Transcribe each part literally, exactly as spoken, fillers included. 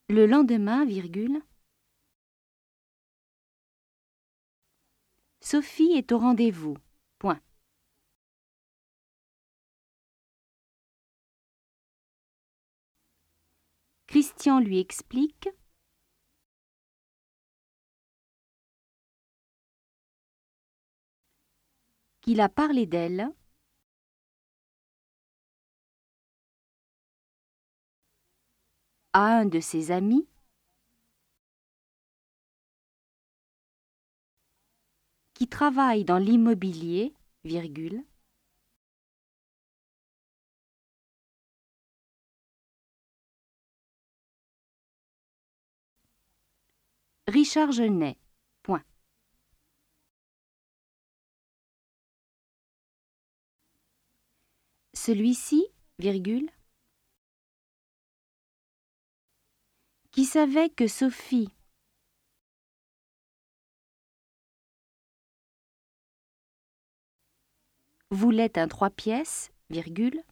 Le lendemain, virgule, Sophie est au rendez-vous. Point. Christian lui explique qu'il a parlé d'elle à un de ses amis qui travaille dans l'immobilier, virgule, Richard Genet. Point. Celui-ci, virgule, qui savait que Sophie voulait un trois pièces, virgule,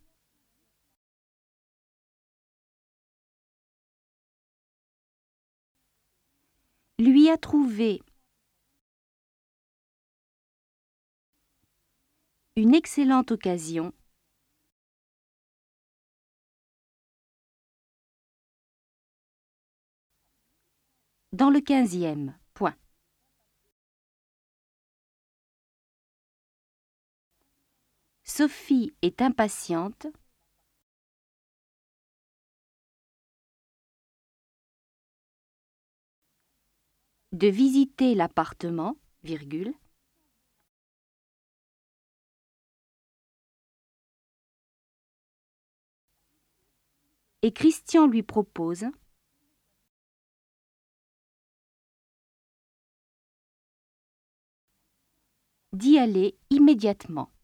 lui a trouvé une excellente occasion dans le quinzième. Point. Sophie est impatiente de visiter l'appartement, virgule, et Christian lui propose d'y aller immédiatement.